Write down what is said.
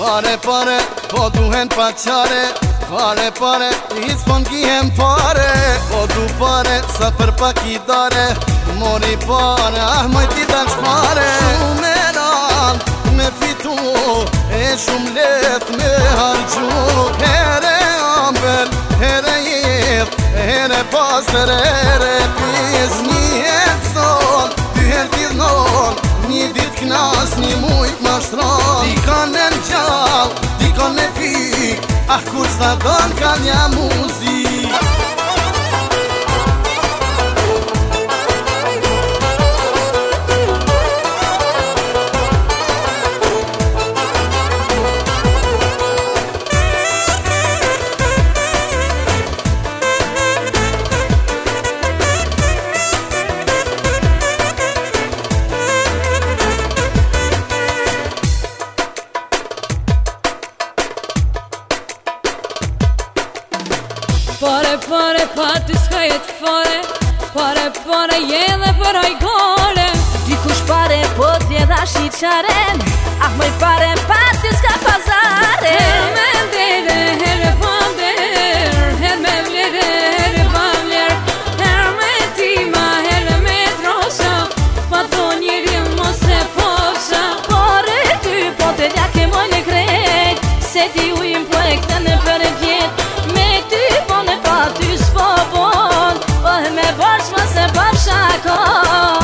Pare, pare, po duhen pa qare. Pare, pare, hiç po n'gihem pare. Po du pare, sa për pak i dare. Mori pare, ah moj ti dal shpare. Shumë e ran, me fitu, e shumë let me hargju. Here ambel, here jet, here pasër, here pis. Një het son, dy her t'i dhnon. Një dit knas, një mujt ma shtron. Di kanë në gjall, di kanë në fik. Ah kur sa don ka një muzik. Pare, pare, pa ty s'ka jet fare. Pare, pare, je dhe për ojgore. Dikush pare, po t'je dha shqyqaren. Ah moj pare, pa ty s'ka pazare. Her me ndere, her me pander. Her me vlere, her me pavler. Her me tima, her me trosha. Pa to njeri mos e posha. Pare ty, po të ljake moj në krejt. Se ti ujim po e këtë në për e vjet. Me ty po në pa ty s'po bon. Po me bërsh më se bërsh akon.